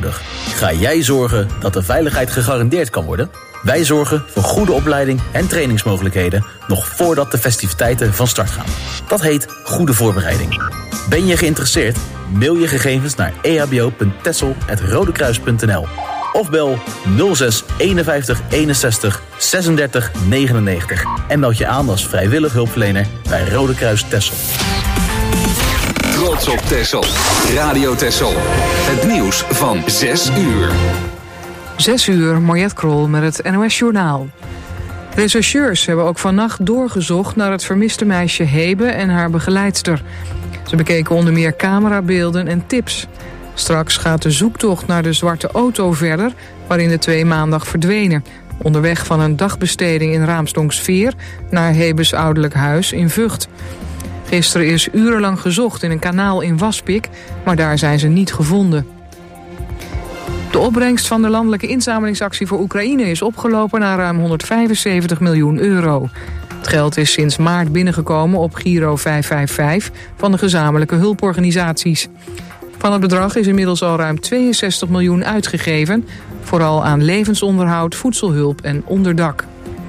nodig. Ga jij zorgen dat de veiligheid gegarandeerd kan worden? Wij zorgen voor goede opleiding en trainingsmogelijkheden nog voordat de festiviteiten van start gaan. Dat heet goede voorbereiding. Ben je geïnteresseerd? Mail je gegevens naar ehbo.tessel@rodekruis.nl of bel 06 51 61 36 99 en meld je aan als vrijwillig hulpverlener bij Rode Kruis Texel. Trots op Texel. Radio Texel. Het nieuws van 6 uur. 6 uur, Mariette Krol met het NOS Journaal. Rechercheurs hebben ook vannacht doorgezocht naar het vermiste meisje Hebe en haar begeleidster. Ze bekeken onder meer camerabeelden en tips. Straks gaat de zoektocht naar de zwarte auto verder, waarin de 2 maandag verdwenen. Onderweg van een dagbesteding in Raamsdonksveer naar Hebes ouderlijk huis in Vught. Gisteren is urenlang gezocht in een kanaal in Waspik, maar daar zijn ze niet gevonden. De opbrengst van de landelijke inzamelingsactie voor Oekraïne is opgelopen naar ruim 175 miljoen euro. Het geld is sinds maart binnengekomen op Giro 555 van de gezamenlijke hulporganisaties. Van het bedrag is inmiddels al ruim 62 miljoen uitgegeven, vooral aan levensonderhoud, voedselhulp en onderdak.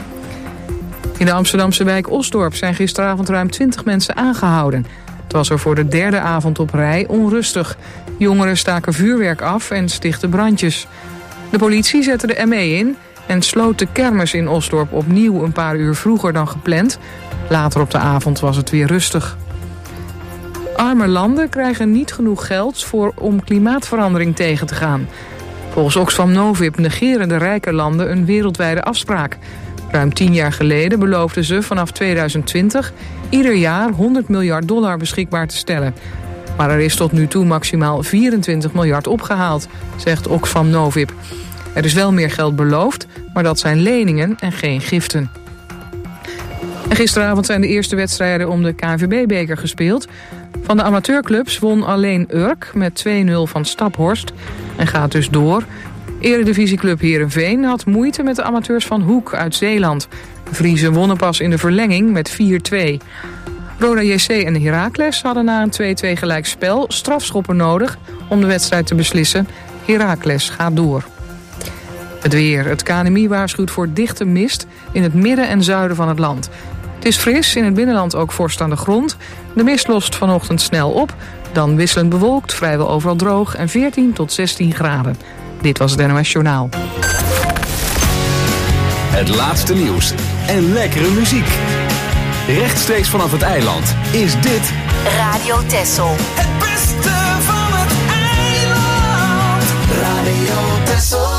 In de Amsterdamse wijk Osdorp zijn gisteravond ruim 20 mensen aangehouden. Het was er voor de 3e avond op rij onrustig. Jongeren staken vuurwerk af en stichtten brandjes. De politie zette de ME in en sloot de kermis in Osdorp opnieuw een paar uur vroeger dan gepland. Later op de avond was het weer rustig. Arme landen krijgen niet genoeg geld om klimaatverandering tegen te gaan. Volgens Oxfam Novib negeren de rijke landen een wereldwijde afspraak. Ruim 10 jaar geleden beloofden ze vanaf 2020 ieder jaar $100 miljard beschikbaar te stellen. Maar er is tot nu toe maximaal 24 miljard opgehaald, zegt Oxfam Novib. Er is wel meer geld beloofd, maar dat zijn leningen en geen giften. En gisteravond zijn de eerste wedstrijden om de KNVB-beker gespeeld. Van de amateurclubs won alleen Urk met 2-0 van Staphorst en gaat dus door. Eredivisieclub Heerenveen had moeite met de amateurs van Hoek uit Zeeland. De Vriezen wonnen pas in de verlenging met 4-2. Roda JC en Heracles hadden na een 2-2 gelijkspel strafschoppen nodig om de wedstrijd te beslissen. Heracles gaat door. Het weer. Het KNMI waarschuwt voor dichte mist in het midden en zuiden van het land. Het is fris, in het binnenland ook vorst aan de grond. De mist lost vanochtend snel op, dan wisselend bewolkt, vrijwel overal droog en 14 tot 16 graden. Dit was het NOS Journaal. Het laatste nieuws en lekkere muziek. Rechtstreeks vanaf het eiland is dit Radio Texel. Het beste van het eiland. Radio Texel.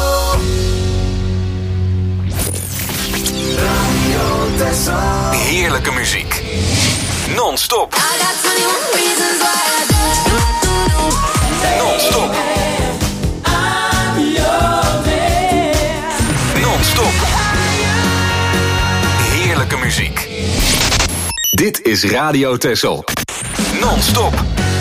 Radio Texel. heerlijke muziek. Non-stop. Non-stop. Non-stop. Heerlijke muziek. Dit is Radio Texel. Non-stop.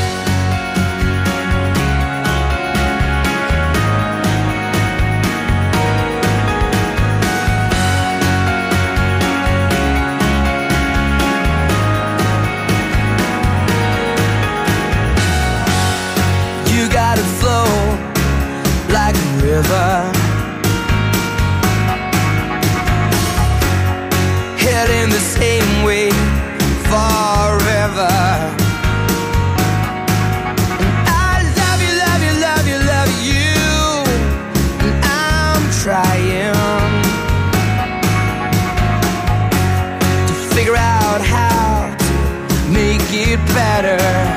You gotta flow like a river, heading the same way forever. And I love you, love you, love you, love you, and I'm trying to figure out how to make it better.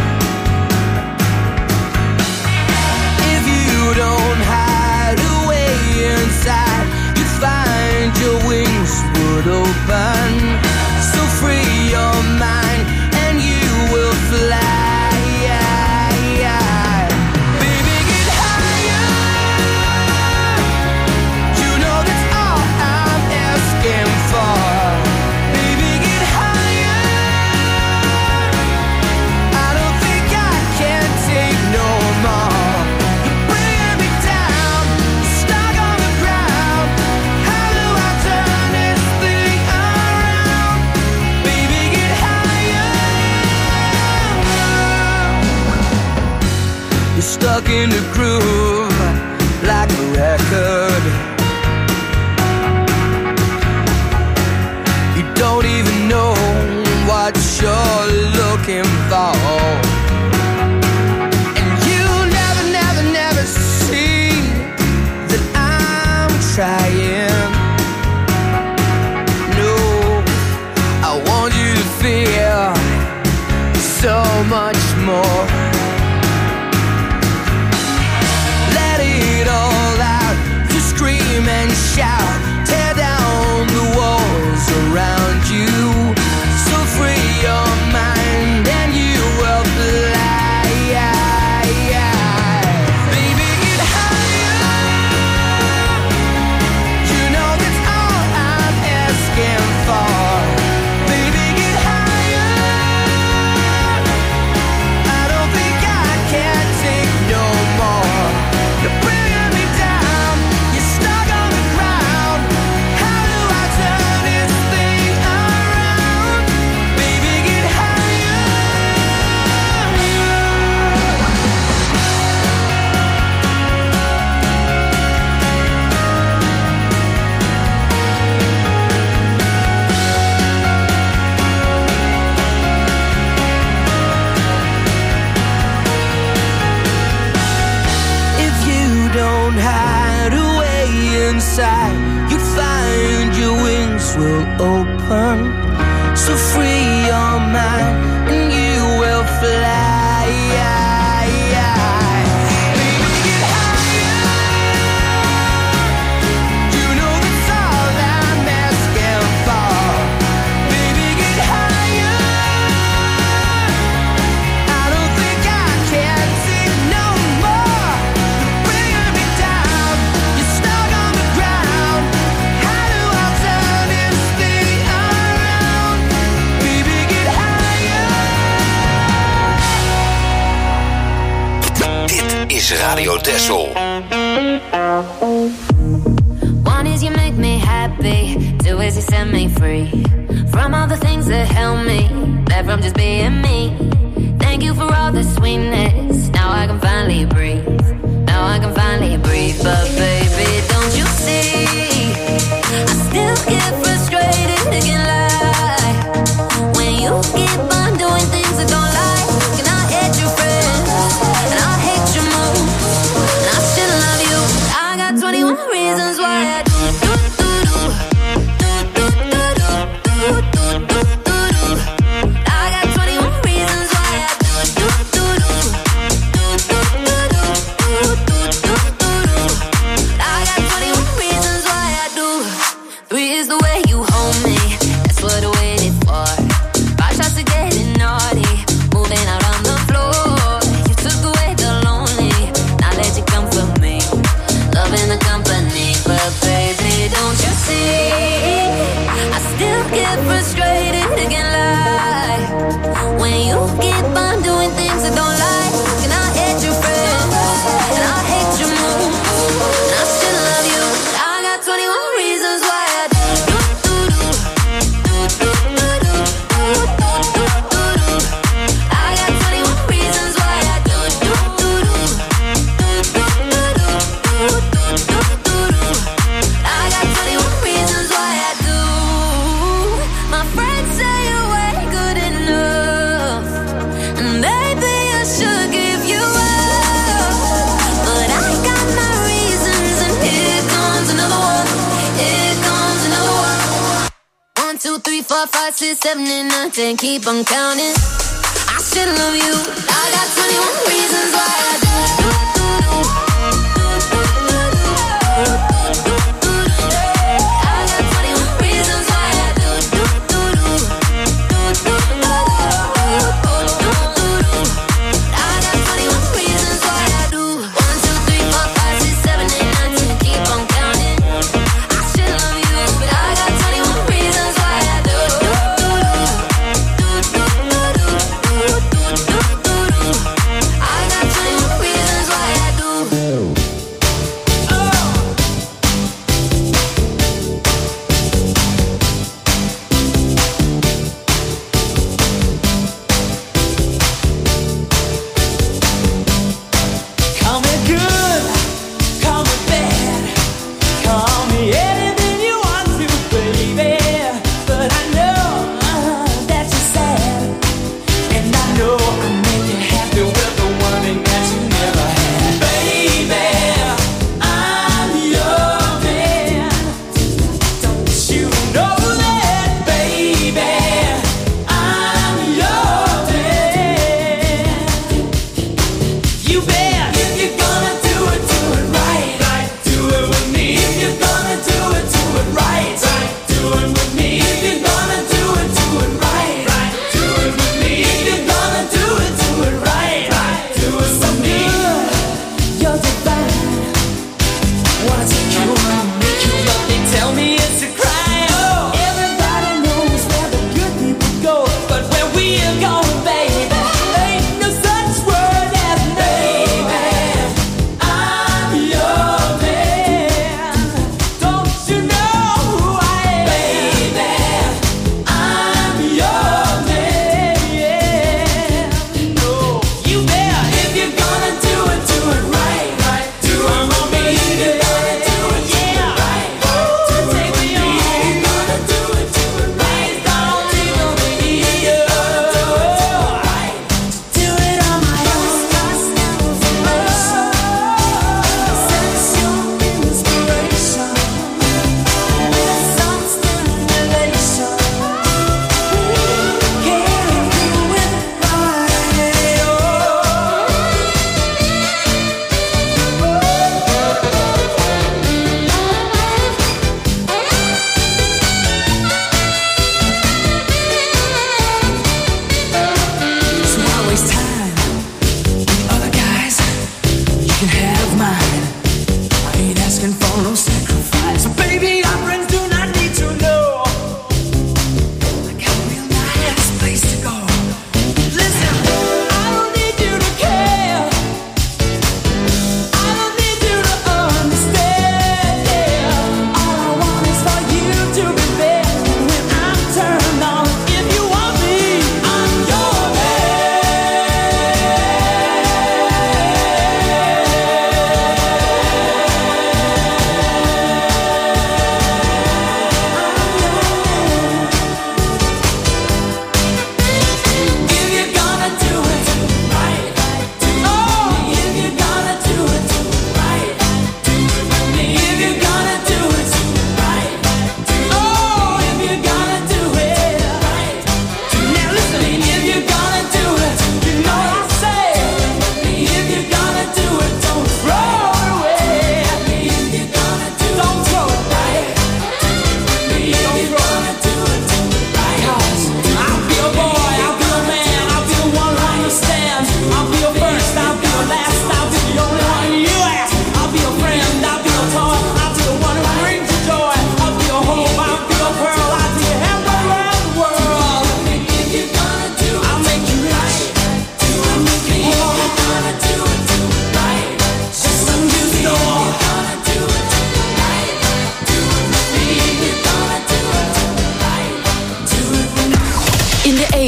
Don't hide away inside, you find your wings would open. So free your mind and you will fly. Baby, get higher. You know that's all I'm asking for. Baby, get higher. I don't think I can take no more. Stuck in the groove, hide away inside, you'd find your wings will open. So free your mind and you will fly. Radio Texel. One is you make me happy, two is you set me free from all the things that held me back from just being me. Thank you for all the sweetness. Now I can finally breathe. Now I can finally breathe. But baby, don't you see? I still get frustrated, can't lie. When you keep on doing things that don't like, and I hate your friends, and I hate your moves, and I still love you. I got 21 reasons why I do. Keep on counting. I still love you. I got 21 reasons why I do. I got 21 reasons why I do. I got 21 reasons why I do. 1, 2, 3, 4, 5, 6, 7, 8, 9, 10. Keep on counting. I still love you. I got 21 reasons why I do. I got 21 reasons why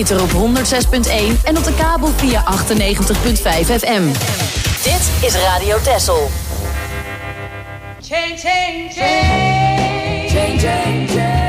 ether op 106.1 en op de kabel via 98.5 FM. Dit is Radio Texel. Change, change, change, change, change, change.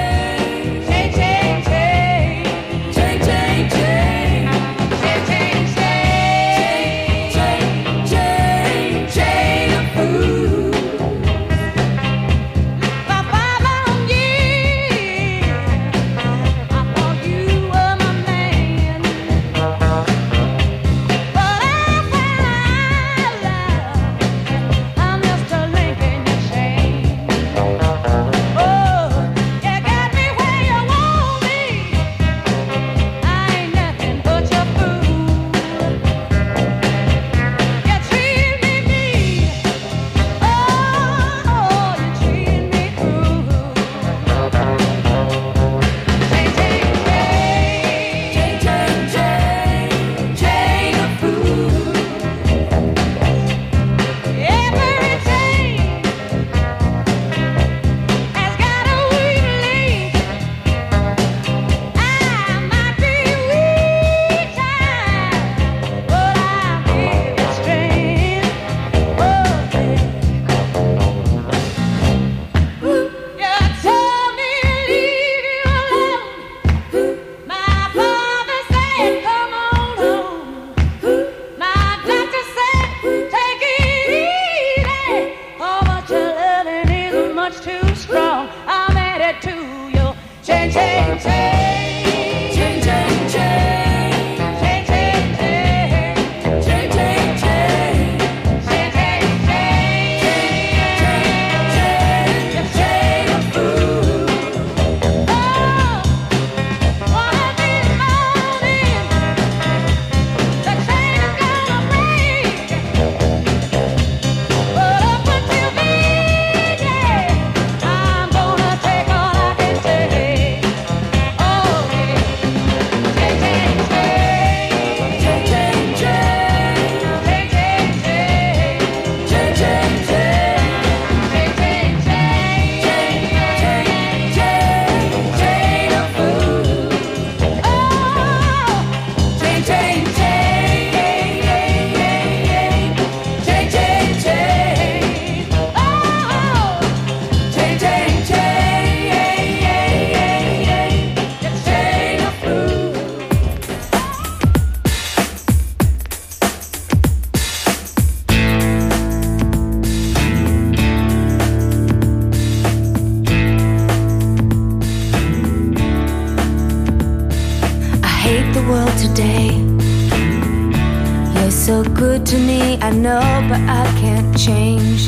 I know, but I can't change.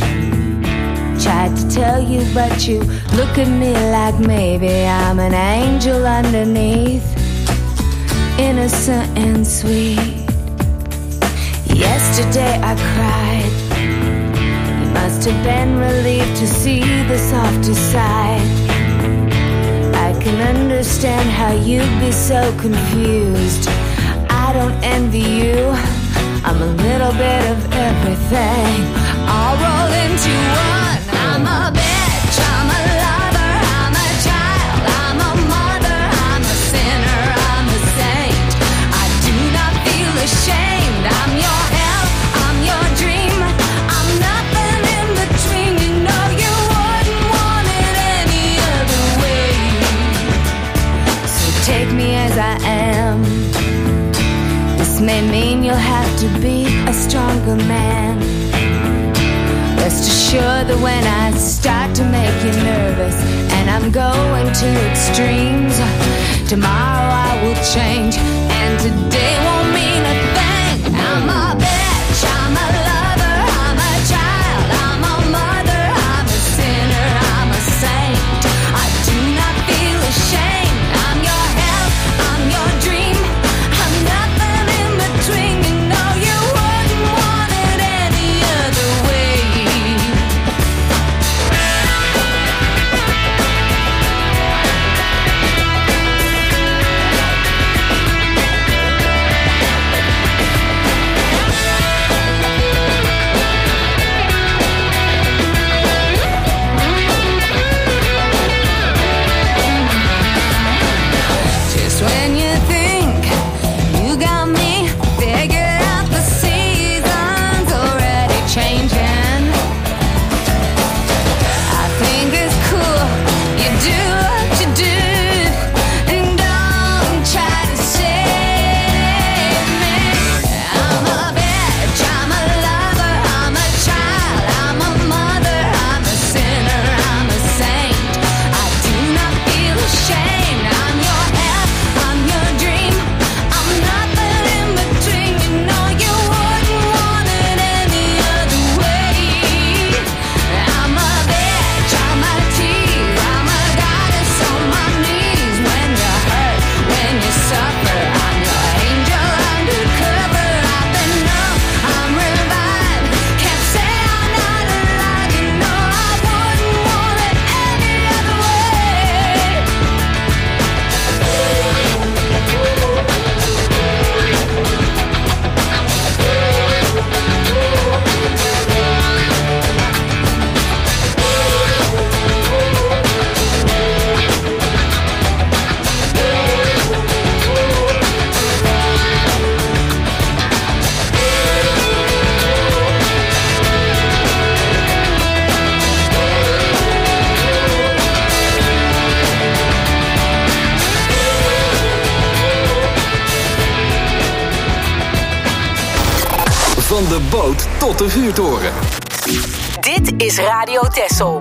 Tried to tell you, but you look at me like maybe I'm an angel underneath, innocent and sweet. Yesterday I cried. You must have been relieved to see the softer side. I can understand how you'd be so confused. I don't envy you. I'm a little bit of everything, all rolled into one. I'm a bitch, I'm a lover, I'm a child, I'm a mother, I'm a sinner, I'm a saint. I do not feel ashamed. I'm your hell, I'm your dream, I'm nothing in between. You know you wouldn't want it any other way. So take me as I am. This may mean you'll have to be a stronger man. Rest assured that when I start to make you nervous and I'm going to extremes, tomorrow I will change and today won't mean a thing. I'm a bitch, I'm a lover, I'm a child, I'm a mother, I'm a sinner, I'm a saint. I do not feel ashamed. I'm your hell, I'm your dream, I'm nothing in between. You know you wouldn't want it any other way. boot tot de vuurtoren. Dit is Radio Texel.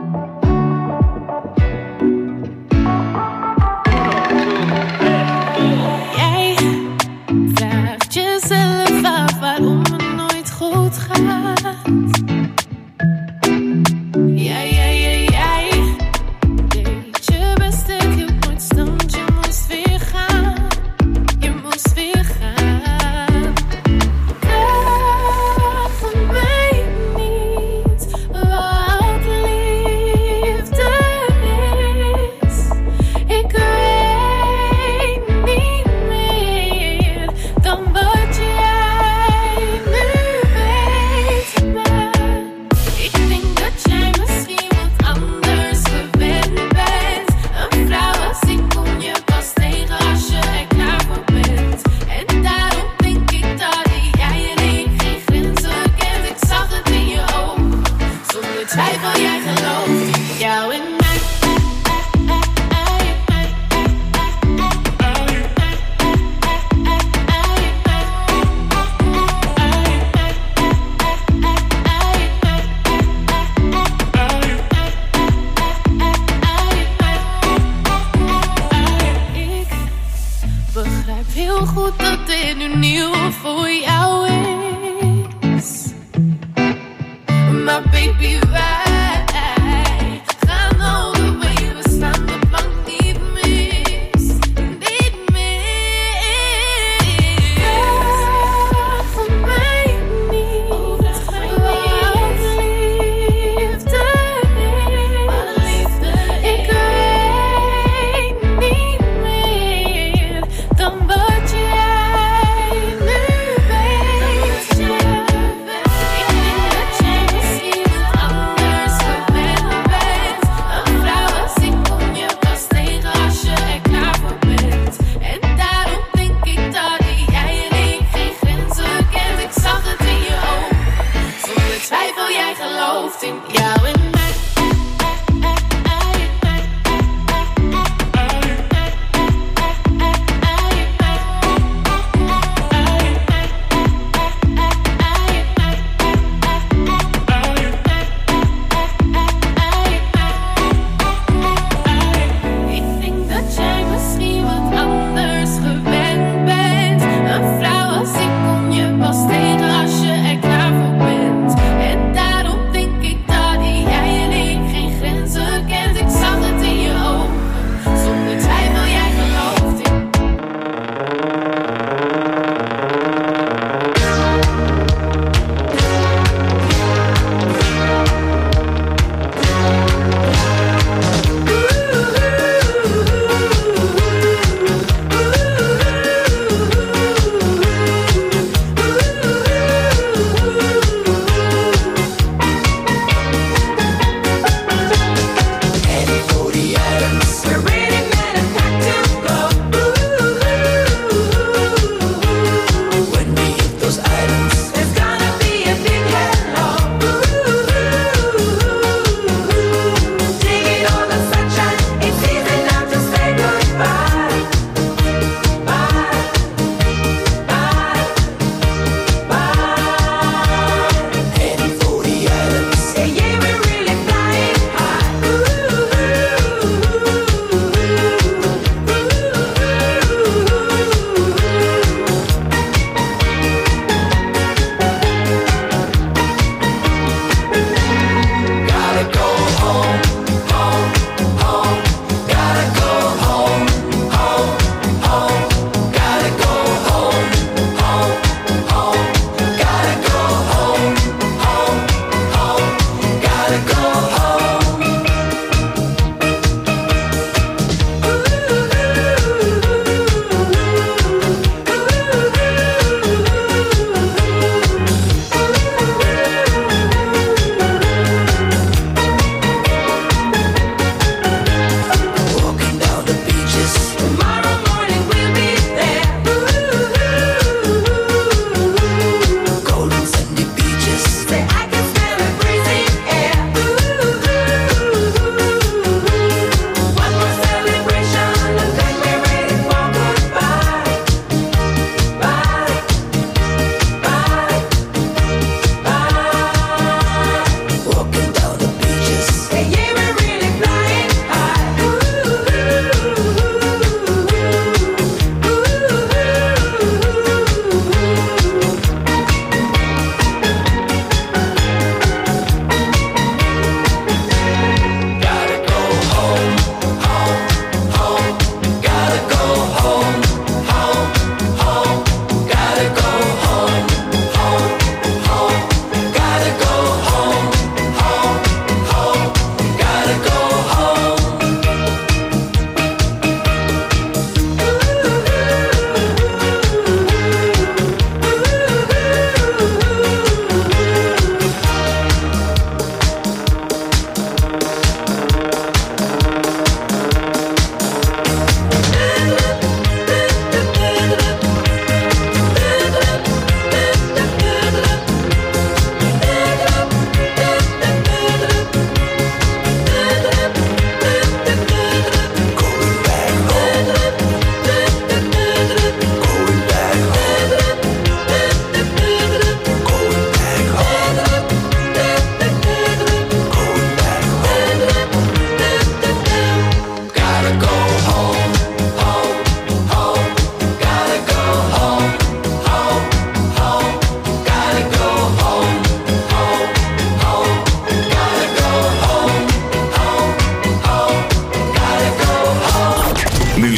Jij vraagt jezelf af waarom het nooit goed gaat. Jij deed je best en je nooit stond. Je moest weer gaan. Je moest weer gaan. Vraag mij niet wat liefde is. Ik weet niet meer dan wat jij nu weet. Maar ik denk dat jij misschien wat anders gewend bent. Een vrouw als ik kom je pas tegen als je er klaar voor bent. En daarom denk ik dat jij en ik geen grenzen kent. Ik zag het in je ogen. Zonder twijfel, jij gelooft in jou en mij. Ik begrijp heel goed dat dit nu nieuw voor jou is. Maar baby, wij gaan all the way. We staan de plank niet mis. Niet mis. Vraag mij niet wat liefde is. Ik weet niet meer dan wat jij nu weet. Ik denk dat jij misschien wat anders gewend bent. Een vrouw als ik kom je pas tegen als je er klaar voor bent. En daarom denk ik dat jij en ik geen grenzen kent. Ik zag het in je ogen. Zonder twijfel, jij gelooft in jou en mij. Ik denk dat jij misschien wat anders gewend bent. Een vrouw als ik kom je pas tegen als je er klaar voor bent. En daarom denk ik dat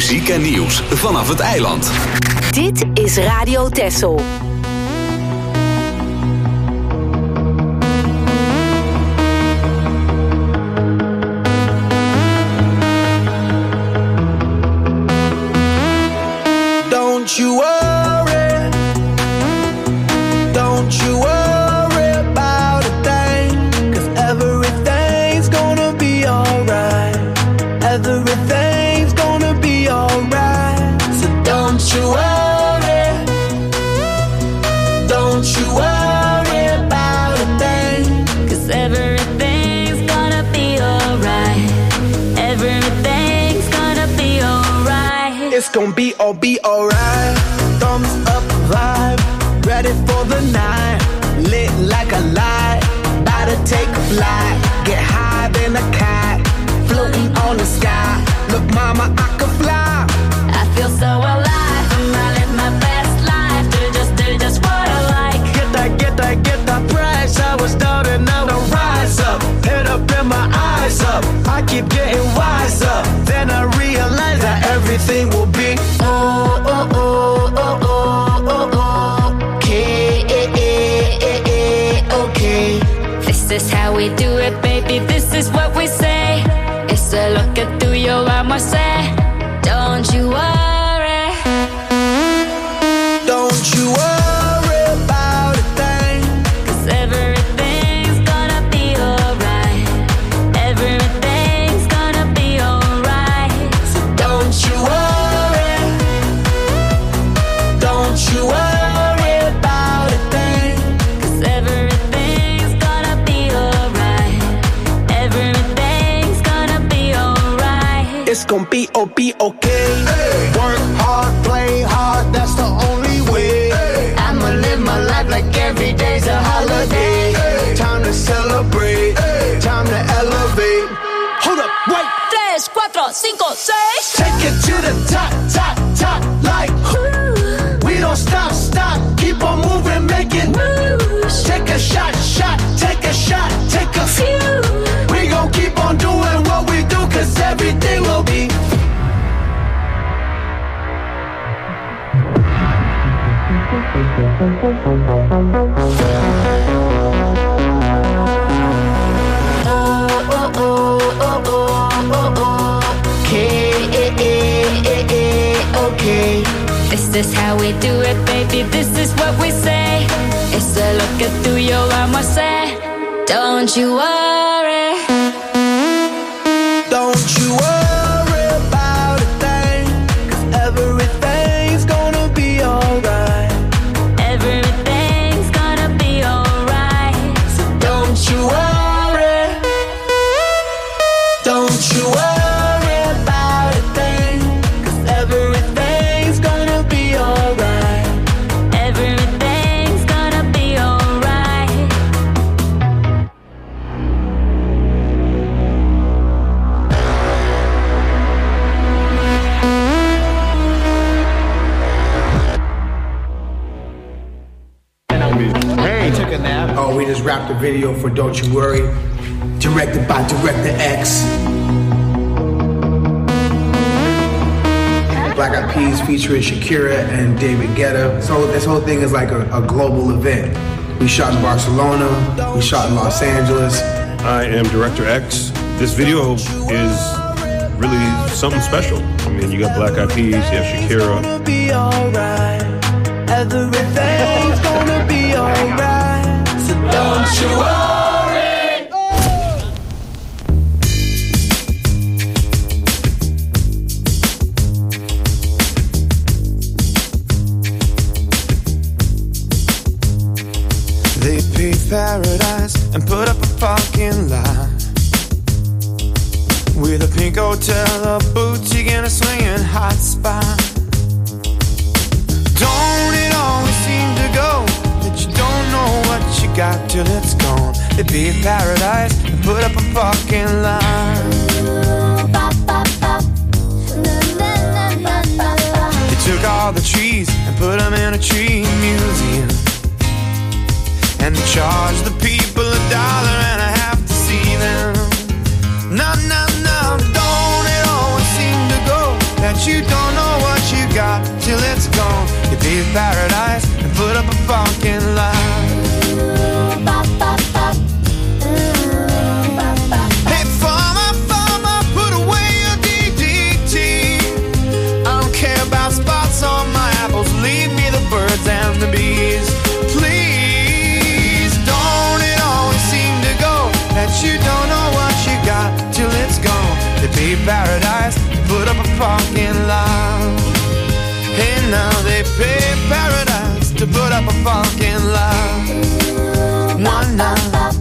Muziek en nieuws vanaf het eiland. Dit is Radio Texel. Don't you worry, don't you worry about a thing, 'cause everything's gonna be alright. Everything's gonna be alright. So don't you worry, don't you worry about a thing, 'cause everything's gonna be alright. Everything's gonna be alright. It's gonna be alright. Thumbs up vibe, ready for the night. Lit like a light, about to take a flight. Get high than a cat, floating on the sky. Look mama, I can fly. I feel so alive, and I live my best life. Do just what I like. Get that price. I was down and now I rise up. Head up and my eyes up. I keep getting wiser. Then I realize that everything will be okay. This is how we do it, baby. This is what we say. It's a look at through your eyes, I say. Don't you worry. Don't you worry about a thing, 'cause everything's gonna be alright. Everything's gonna be alright. So don't you worry. Don't you worry about a thing, 'cause everything's gonna be alright. Everything's gonna be alright. It's gonna be okay. Hey. Work hard, play hard, that's the only way. Hey. I'ma live my life like every day's a holiday. Hey. Time to celebrate, hey. Time to elevate. Hold up, wait. 3, 4, 5, 6. Take it to the top, top, top, like ooh. We don't stop, keep on moving, making moves. Take a shot, take a shot, take a few. We gon' keep on doing what we do, 'cause everything will be. Okay. This is how we do it, baby. This is what we say. It's a look at through your eyes, I say. Don't you worry. Don't you worry about a thing, 'cause everything's gonna be alright. Everything's gonna be alright. So don't you worry. Don't you worry about a thing, 'cause everything's gonna be alright. Everything's gonna be alright. Hey, took a nap. Oh, we just wrapped a video for Don't You Worry, directed by Director X. Black Eyed Peas featuring Shakira and David Guetta. So this whole thing is like a global event. We shot in Barcelona, we shot in Los Angeles. I am Director X. This video is really something special. I mean, you got Black Eyed Peas, you have Shakira. Everything's gonna be alright. So don't you worry. They paved paradise and put up a parking lot with a pink hotel, a boutique, and a swinging hot spot. Don't it always seem to go that you don't know what you got till it's gone? They paved paradise and put up a parking lot. They took all the trees and put them in a tree museum, and they charged the people $1.50 to see them. No, no, no, don't it always seem to go that you don't paradise, put up a parking lot. Hey, now they pay paradise to put up a parking lot. One night.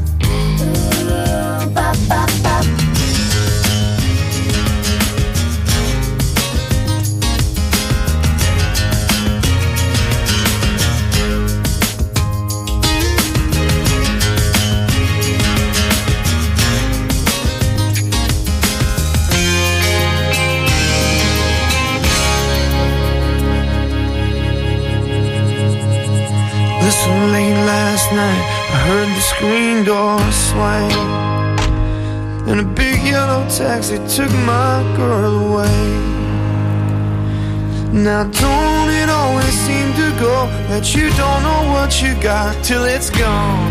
Listen, late last night I heard the screen door swing, and a big yellow taxi took my girl away. Now don't it always seem to go that you don't know what you got till it's gone?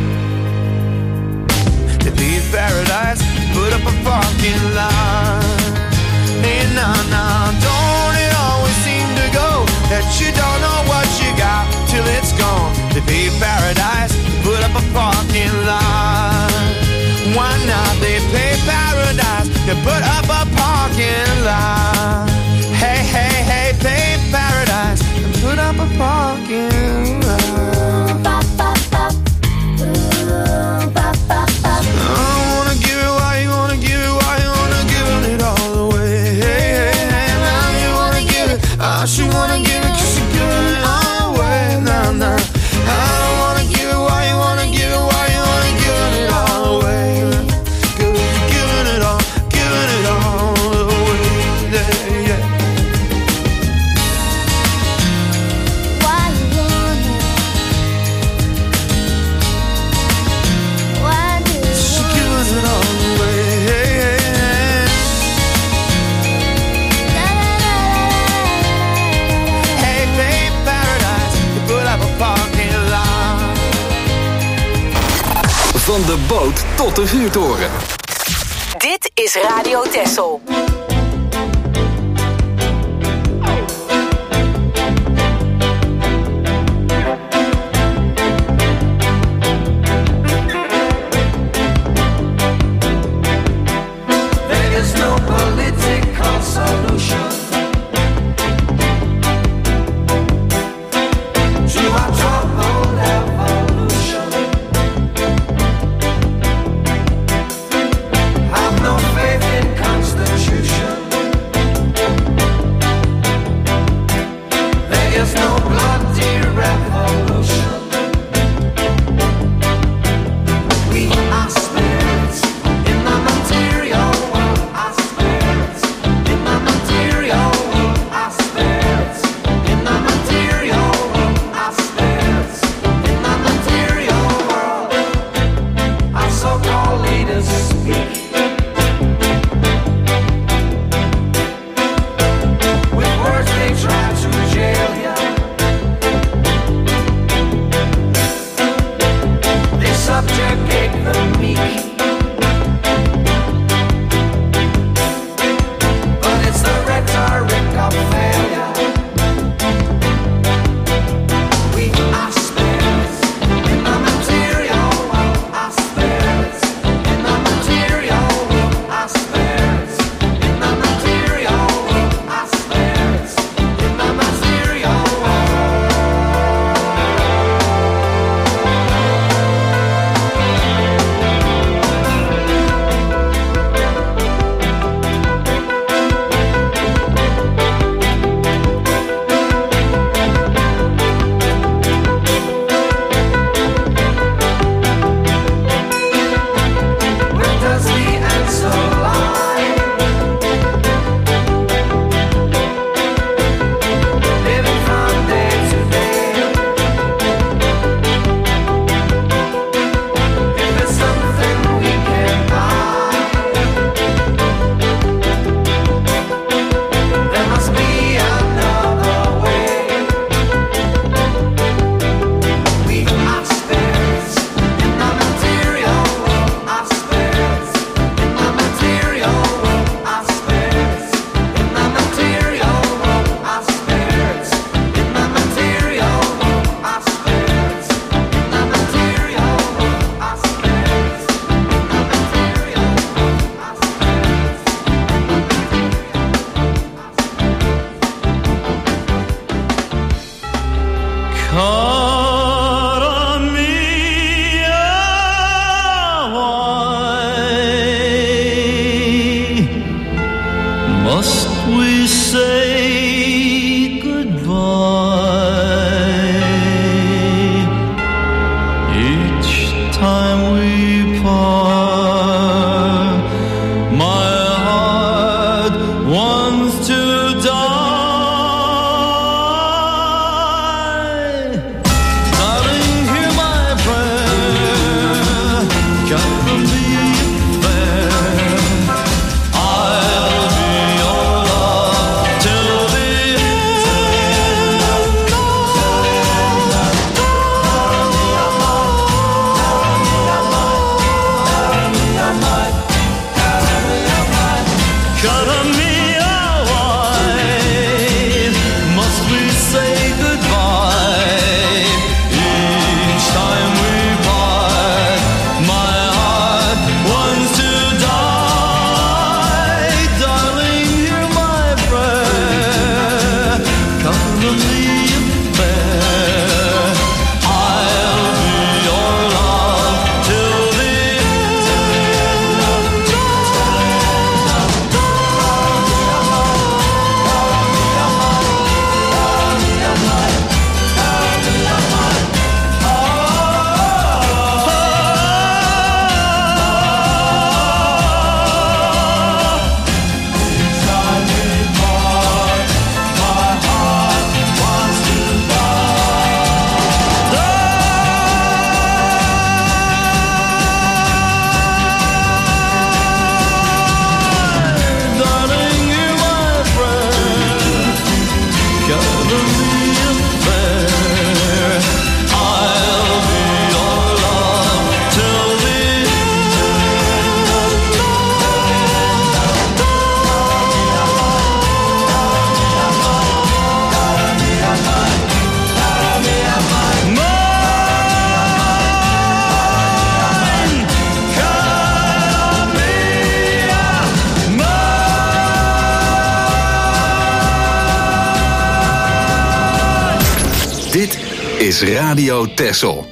They leave paradise, put up a parking lot. Hey, nah, don't it always seem to go that you don't know what you got till it's gone? They pay paradise, put up a parking lot. Why not? They pay paradise, they put up a parking lot. Hey, hey, hey, pay paradise, and put up a parking lot. I wanna give it, why you wanna give it, why you wanna give it all away. Hey, hey, hey, now you wanna give it, I should wanna give it, 'cause you're giving it all away. Nah. I don't wanna give it, why you wanna give it, why you wanna give it all away. Girl, you're giving it all away, yeah. Why you want it? Why do you She gives it all away, Hey, babe, paradise, you put up a parking lot. Van de boot tot de vuurtoren. Dit is Radio Texel. There is no political solution to our troubled evolution. Have no faith in constitution. Dit is Radio Texel.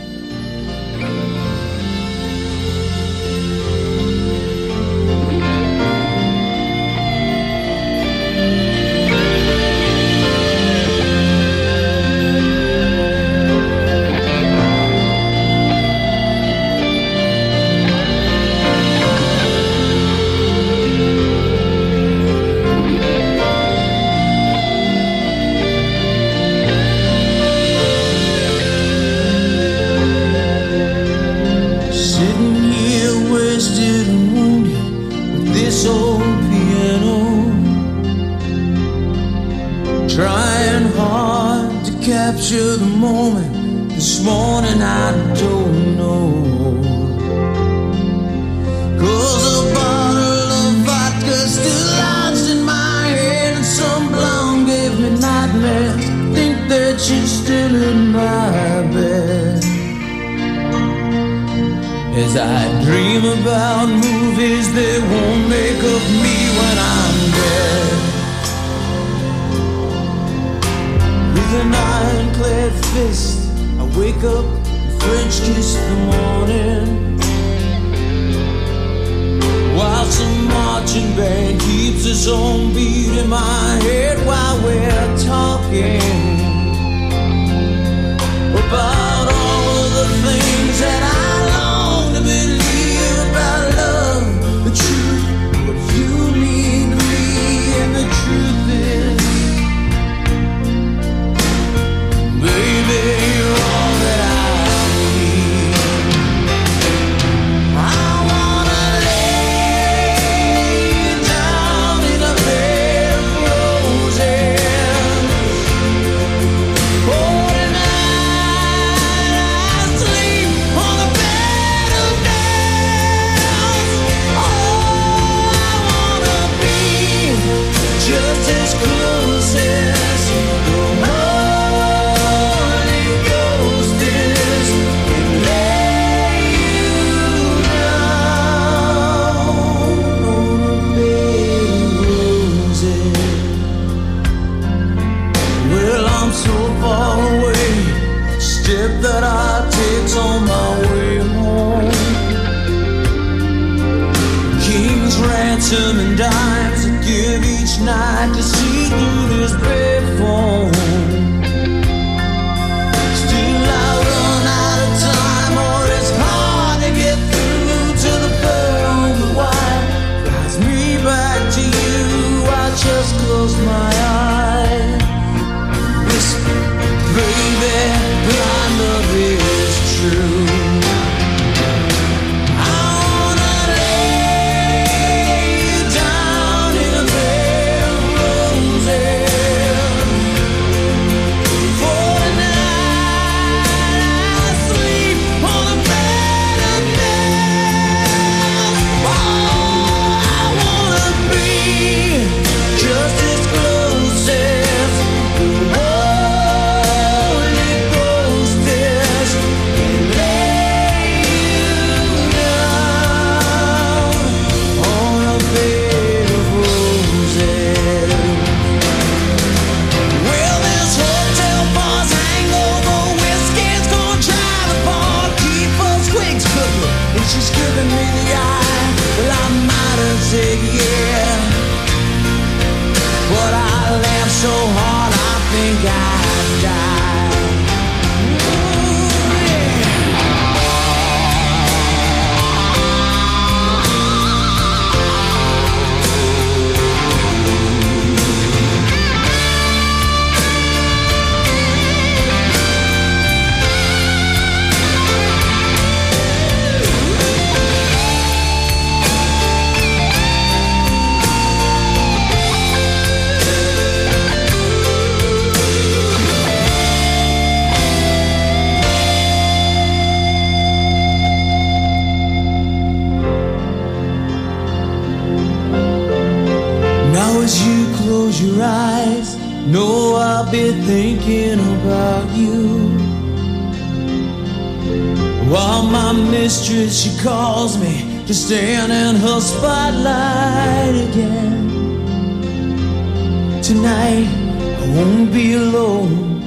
She calls me to stand in her spotlight again. Tonight I won't be alone.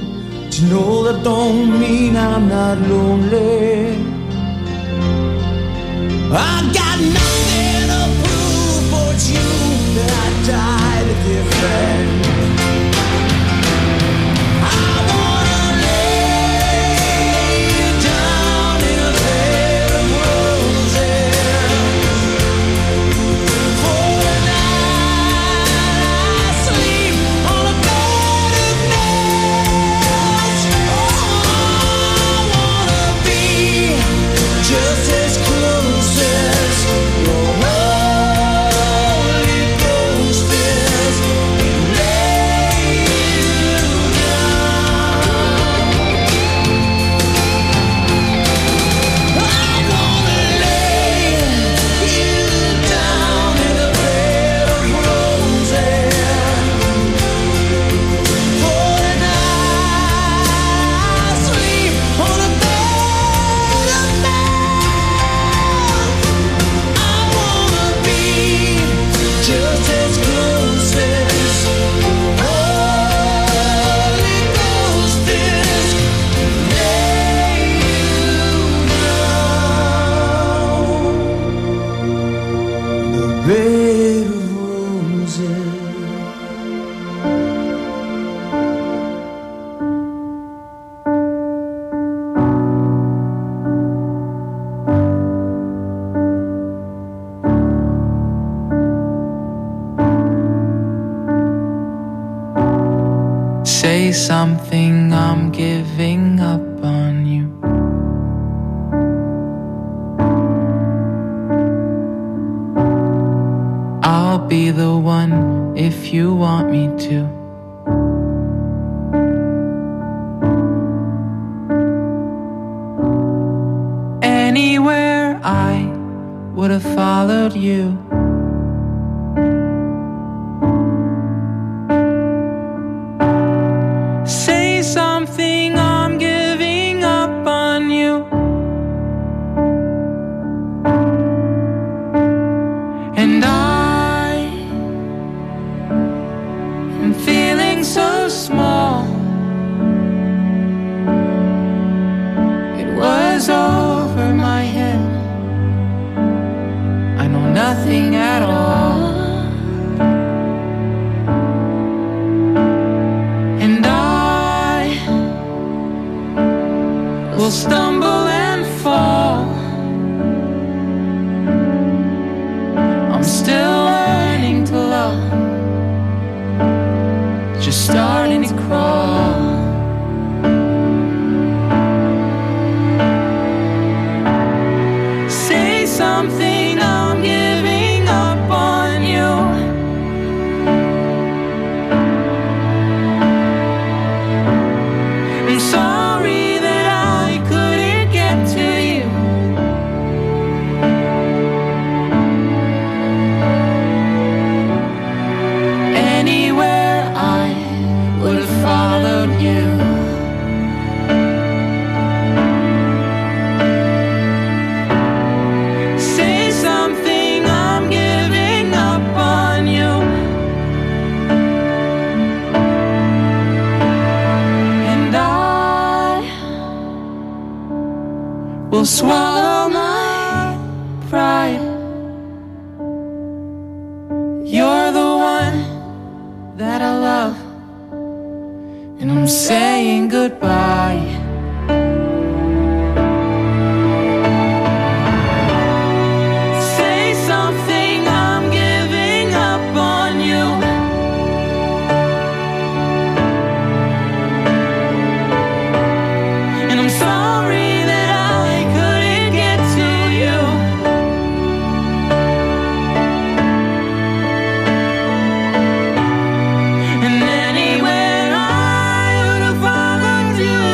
But you know that don't mean I'm not lonely. I got nothing to prove, but it's you that I died a dear friend. I wanna lay you down in a bed of roses. For the night I sleep on a bed of nails. Oh, I wanna be just as close as your Holy Ghost is. Lay you down. I wanna lay you down in a bed of roses. For the night I sleep on a bed of nails. I wanna be just as close as Holy Ghost is. Lay you down, the bed of roses. Say something, I'm giving up on you. I'll be the one if you want me to. Anywhere I would have followed you. Say something, I'm giving up on you. And I am feeling so small. It was over my head. I know nothing at all. And I will stumble and fall. I'm still learning to love, just starting to crawl. Say something, I'm giving up on you. I'm sorry that I couldn't get to you. Anywhere I would have followed you. Say something, I'm giving up on you. And I will swallow my pride. You're the one that I love, and I'm saying goodbye. Say something, I'm giving up on you. And I'm sorry that I couldn't get to you. And anywhere I would have followed you.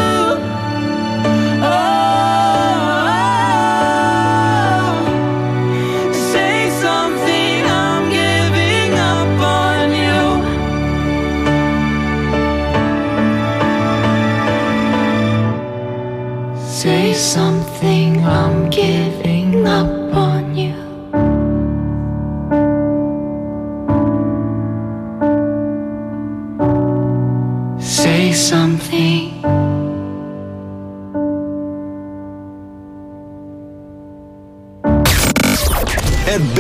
Oh, say something, I'm giving up on you. Say something, I'm giving up on you. Say something.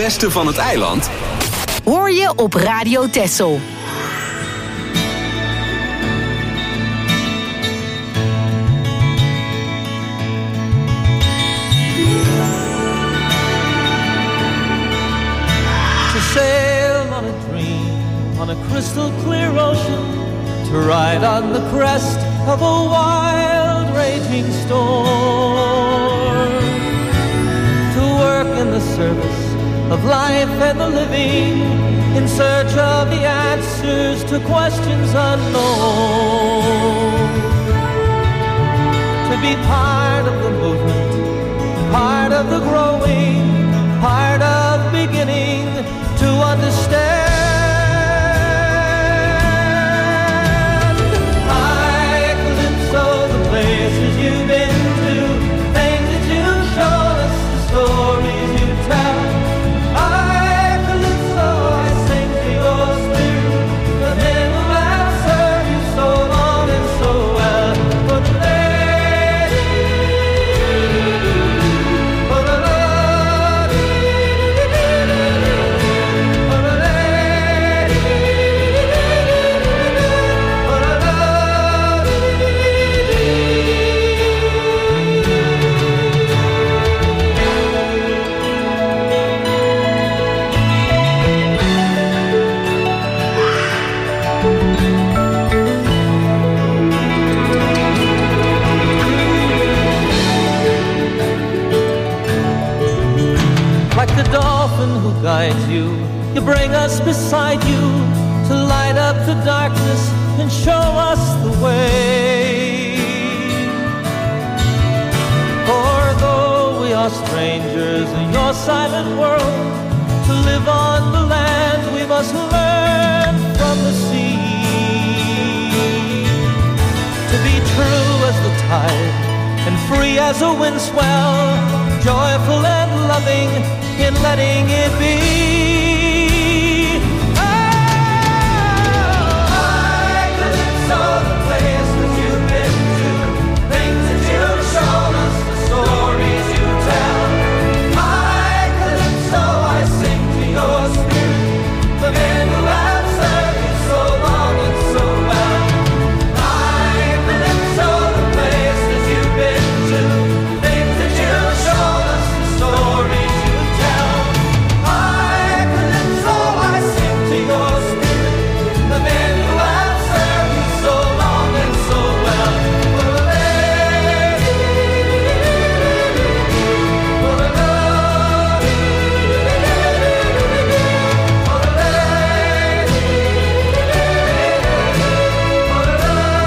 beste van het eiland hoor je op Radio Texel. To sail on a dream, on a crystal clear ocean, to ride on the crest of a wild raging storm, to work in the service of life and the living, in search of the answers to questions unknown, to be part of the movement, part of the growing, part of beginning to understand. Places you've been to, things that you've shown us, the stories you tell. I calypso, I sing to your spirit, the men who have served you so long and so well. For the lady, for the lady, for the lady, for the lady. Like the dolphin who guides you, you bring us beside you to light up the darkness and show us the way. For though we are strangers in your silent world, to live on the land we must learn from the sea. To be true as the tide and free as a wind swell, joyful and loving in letting it be. I calypso, the places you've been to, things that you've shown us, the stories you tell. I calypso, I sing to your spirit, the men who have served you so long and so well. I calypso, the places you've been to, things that you've shown us, the stories you tell. I calypso, I sing to your spirit, the men who have served you so long and so well. For the lady, for the lady, for the lady, for the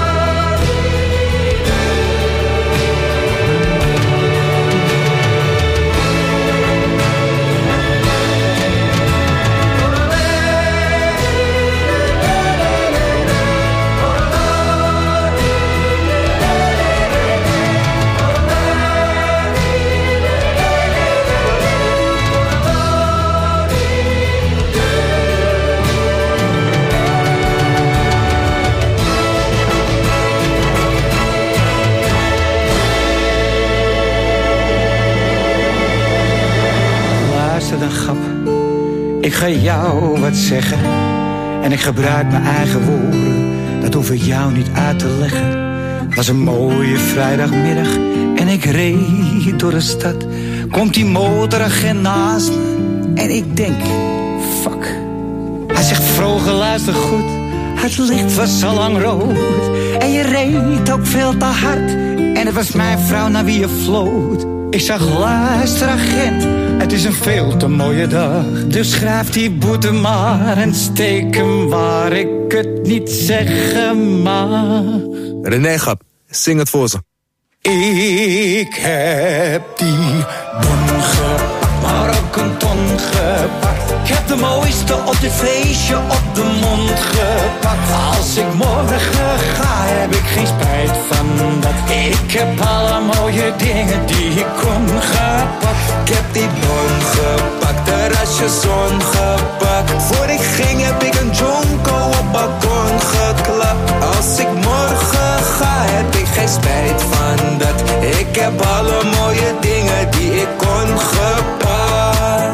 Luister dan, grap. Ik ga jou wat zeggen. En ik gebruik mijn eigen woorden. Dat hoef ik jou niet uit te leggen. Het was een mooie vrijdagmiddag. En ik reed door de stad. Komt die motoragent naast me. En ik denk, fuck. Hij zegt, vroeger luister goed. Het licht was al lang rood. En je reed ook veel te hard. En het was mijn vrouw naar wie je floot. Ik zag, luister agent, het is een veel te mooie dag. Dus schrijf die boete maar en steek hem waar ik het niet zeggen mag. René Gap, zing het voor ze. Ik heb die bon gepakt, maar ook een ton gepakt. Ik heb de mooiste op dit feestje op de mond gepakt. Als ik morgen ga, heb ik geen spijt van dat. Ik heb alle mooie dingen die ik kon gepakt. Ik heb die bon gepakt, terrasje zon gepakt. Voor ik ging heb ik een jonko op balkon geklapt. Als ik morgen ga, heb ik geen spijt van dat. Ik heb alle mooie dingen die ik kon gepakt.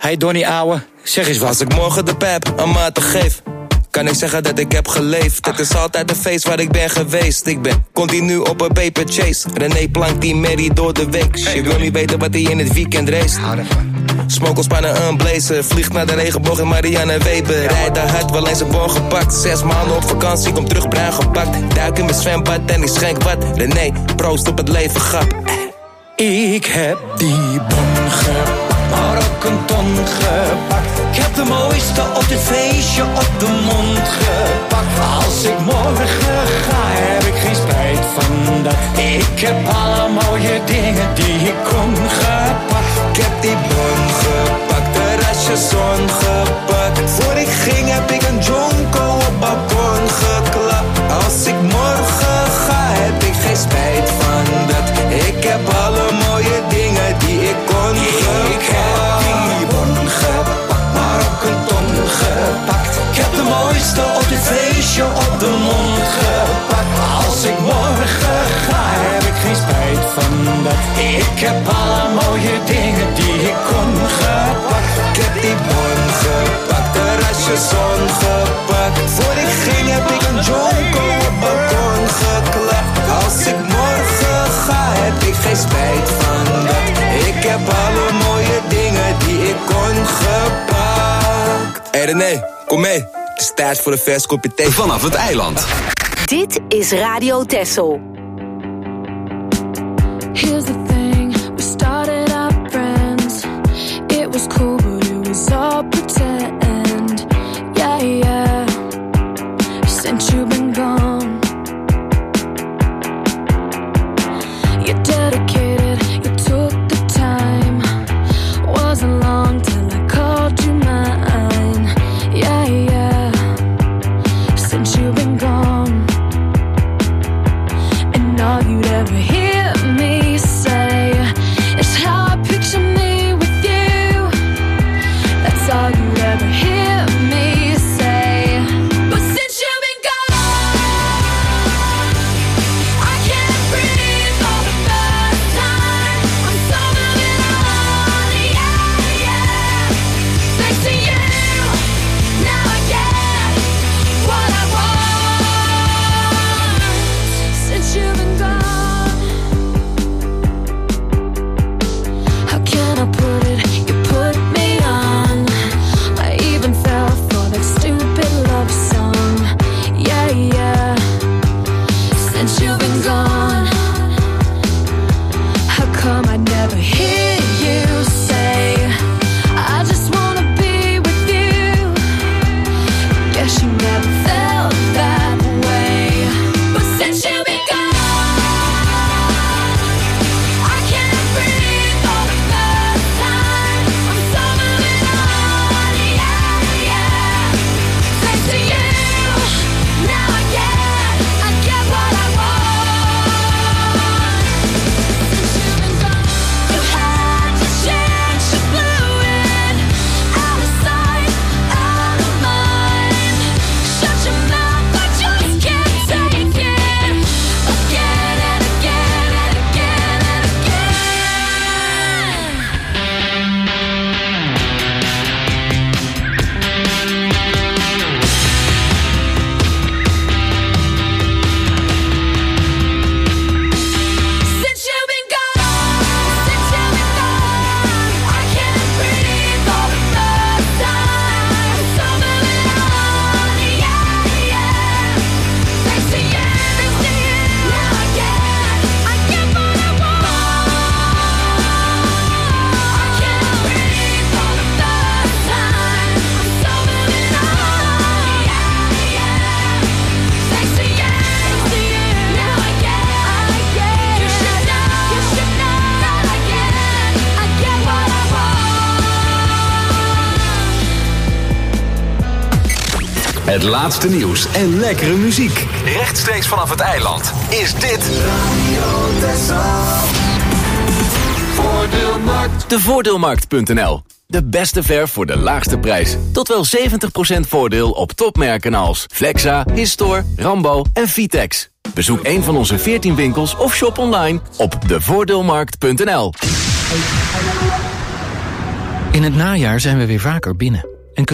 Hey Donnie ouwe, zeg eens wat. Als ik morgen de pep een maat geef, kan ik zeggen dat ik heb geleefd. Het is altijd een feest waar ik ben geweest. Ik ben continu op een paper chase. René plankt die Mary door de week. Je wil niet weten wat hij in het weekend race. Smokelspannen een blazer. Vliegt naar de regenboog in Marianne Weber. Rijdt daar hard, wel eens een bon gepakt. 6 maanden op vakantie, kom terug bruin gepakt. Duik in mijn zwembad en ik schenk wat. René, proost op het leven, grap. Ik heb die bon gepakt, maar ook een ton gepakt. Ik heb de mooiste op dit feestje op de mond gepakt. Als ik morgen ga, heb ik geen spijt van dat. Ik heb alle mooie dingen die ik kon gepakt. Ik heb die bon gepakt, terrasje zon gepakt. Voor ik ging heb ik een jonko op balkon geklapt. Als ik morgen ga, heb ik geen spijt van dat. Ik heb alle mooie dingen die ik kon gepakt. Ik heb die bon gepakt, maar ook een ton gepakt. Ik heb de mooiste op dit feestje op de mond gepakt. Als ik morgen ga, heb ik geen spijt van dat. Ik heb alle mooie dingen die ik kon gepakt. Ik heb die bon gepakt, terrasje zon gepakt. Voor ik ging heb ik een jonko op balkon geklapt. Als ik morgen ga, heb ik geen spijt van dat. Ik heb alle mooie dingen die ik kon gepakt. Hey René, kom mee. Het is tijd voor een vers kopje thee. Vanaf het eiland. Dit is Radio Texel. Here's the thing, we started out friends. It was cool, but it was all pretend. Yeah, yeah. Since you've been gone, you're dedicated, you took the time. Wasn't long till I called you mine. Yeah, yeah. Since you've been gone, and all you'd ever hear me say is how I picture me with you. That's all you'd ever hear me say. But since you've been gone, I can't breathe for the first time. I'm so moving on, yeah, yeah. Thanks to you, now I get what I want. Since you've been gone, how can I put it? You put me on. I even fell for that stupid love song. Yeah, yeah. Since you've been gone, how come I never hear you say, I just wanna be with you? Guess you never felt that way. But since you've been gone, I can't breathe for the first time. I'm so moving on, yeah, yeah. Thanks to you, now I get what I want. Since you've been gone, you had your chance, you blew it. Out of sight, out of mind. Shut your mouth, I just can't take it. Again and again and again and since you've been gone, I can't breathe for the first time. I'm so moving on, yeah, yeah. Thanks to you, now I get what I want. I can't breathe for the first time. I'm so moving on, yeah, yeah. Thanks to you, now I get. You should know that I get what I want. Het laatste nieuws en lekkere muziek. Rechtstreeks vanaf het eiland is dit Voordeelmarkt. de Voordeelmarkt.nl. De beste verf voor de laagste prijs. Tot wel 70% voordeel op topmerken als Flexa, Histor, Rambo en Vitex. Bezoek een van onze 14 winkels of shop online op devoordeelmarkt.nl. In het najaar zijn we weer vaker binnen.